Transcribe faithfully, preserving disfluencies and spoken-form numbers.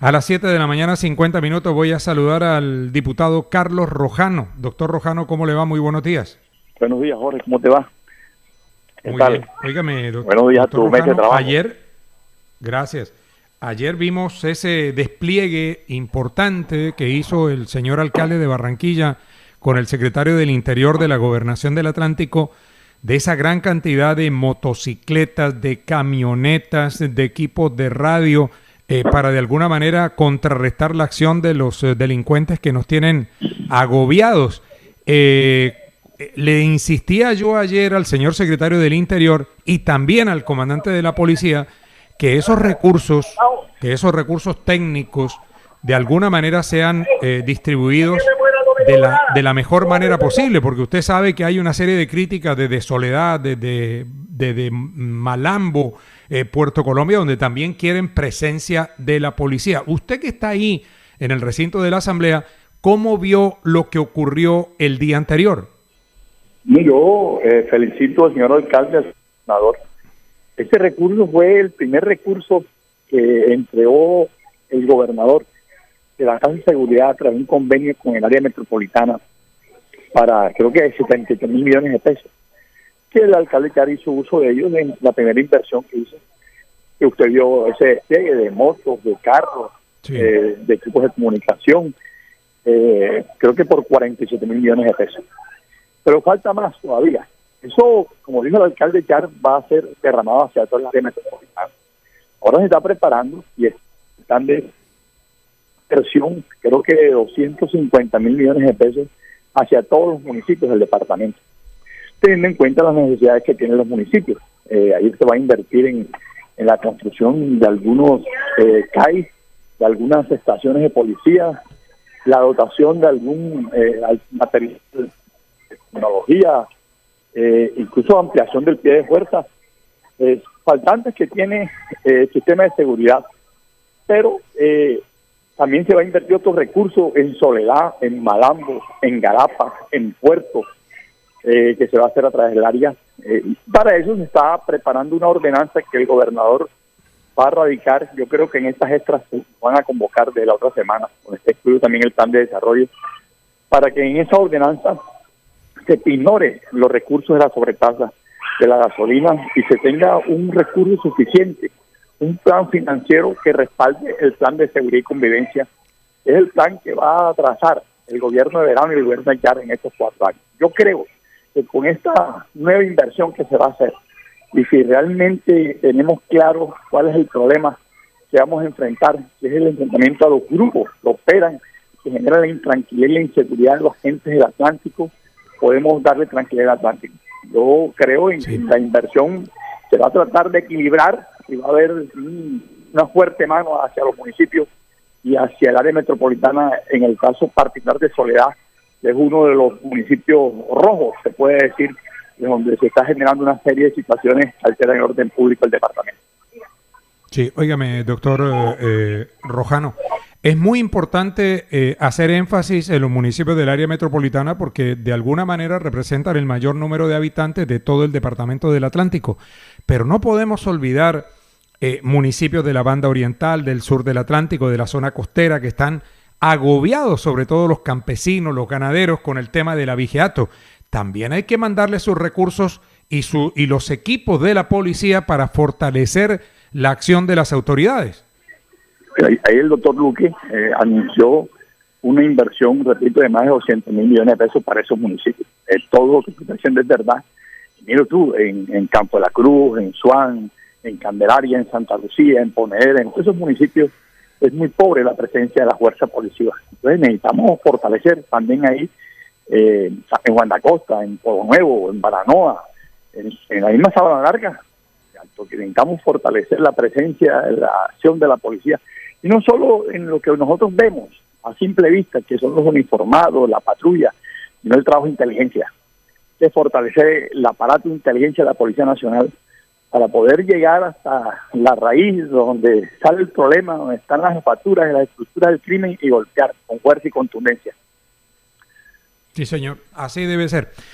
A las siete de la mañana, cincuenta minutos, voy a saludar al diputado Carlos Rojano. Doctor Rojano, ¿cómo le va? Muy buenos días. Buenos días, Jorge, ¿cómo te va? ¿Qué Muy tal? Bien. Óigame, doctor, buenos días, doctor tu mes de trabajo. Ayer, gracias. Ayer vimos ese despliegue importante que hizo el señor alcalde de Barranquilla con el secretario del Interior de la Gobernación del Atlántico, de esa gran cantidad de motocicletas, de camionetas, de equipos de radio, eh, para de alguna manera contrarrestar la acción de los eh, delincuentes que nos tienen agobiados. Eh, le insistía yo ayer al señor secretario del Interior y también al comandante de la policía que esos recursos, que esos recursos técnicos de alguna manera sean eh, distribuidos de la, de la mejor manera posible, porque usted sabe que hay una serie de críticas desde Soledad, desde de, de Malambo, eh, Puerto Colombia, donde también quieren presencia de la policía. Usted que está ahí en el recinto de la Asamblea, ¿cómo vio lo que ocurrió el día anterior? Yo eh, felicito al señor alcalde, al senador. Este recurso fue el primer recurso que entregó el gobernador de la Casa de Seguridad a través de un convenio con el área metropolitana para, creo que setenta y tres mil millones de pesos, que el alcalde ya hizo uso de ellos en la primera inversión que hizo, que usted vio ese despliegue de motos, de carros, sí. eh, de equipos de comunicación, eh, creo que por cuarenta y siete mil millones de pesos. Pero falta más todavía. Eso, como dijo el alcalde Char, va a ser derramado hacia toda la área metropolitana. Ahora se está preparando y están de inversión, creo que de doscientos cincuenta mil millones de pesos hacia todos los municipios del departamento, teniendo en cuenta las necesidades que tienen los municipios. Eh, ahí se va a invertir en, en la construcción de algunos eh, C A I, de algunas estaciones de policía, la dotación de algún eh, material de tecnología, eh, incluso ampliación del pie de fuerza, eh, faltantes que tiene eh, el sistema de seguridad, pero eh, también se va a invertir otros recursos en Soledad, en Malambo, en Galapa, en Puerto, eh, que se va a hacer a través del área. Eh, para eso se está preparando una ordenanza que el gobernador va a radicar. Yo creo que en estas extras se van a convocar de la otra semana, donde está incluido también el plan de desarrollo, para que en esa ordenanza se ignore los recursos de la sobretasa de la gasolina y se tenga un recurso suficiente, un plan financiero que respalde el plan de seguridad y convivencia. Es el plan que va a trazar el gobierno de verano y el gobierno de Char en estos cuatro años. Yo creo que con esta nueva inversión que se va a hacer, y si realmente tenemos claro cuál es el problema que vamos a enfrentar, que es el enfrentamiento a los grupos que operan, que generan la intranquilidad y la inseguridad de los agentes del Atlántico, podemos darle tranquilidad al Atlántico. Yo creo en sí. que la inversión se va a tratar de equilibrar y va a haber una fuerte mano hacia los municipios y hacia el área metropolitana, en el caso particular de Soledad, que es uno de los municipios rojos, se puede decir, donde se está generando una serie de situaciones que alteran el orden público del departamento. Sí, óigame, doctor eh, Rojano, es muy importante eh, hacer énfasis en los municipios del área metropolitana porque de alguna manera representan el mayor número de habitantes de todo el departamento del Atlántico, pero no podemos olvidar eh, municipios de la banda oriental, del sur del Atlántico, de la zona costera, que están agobiados, sobre todo los campesinos, los ganaderos, con el tema del abigeato. También hay que mandarle sus recursos y, su, y los equipos de la policía para fortalecer la acción de las autoridades. Ahí, ahí el doctor Luque eh, anunció una inversión, repito, de más de doscientos mil millones de pesos para esos municipios. Eh, todo lo que está haciendo es verdad. Mira tú, en, en Campo de la Cruz, en Suán, en Candelaria, en Santa Lucía, en Ponedera, en todos esos municipios es muy pobre la presencia de la fuerza policial. Entonces necesitamos fortalecer también ahí, eh, en Guanacosta, en Pueblo Nuevo, en Baranoa, en, en la misma Sabana Larga, porque necesitamos fortalecer la presencia, la acción de la policía, y no solo en lo que nosotros vemos a simple vista, que son los uniformados, la patrulla, sino el trabajo de inteligencia, de fortalecer el aparato de inteligencia de la Policía Nacional para poder llegar hasta la raíz donde sale el problema, donde están las jefaturas y las estructuras del crimen y golpear con fuerza y contundencia. Sí, señor, así debe ser.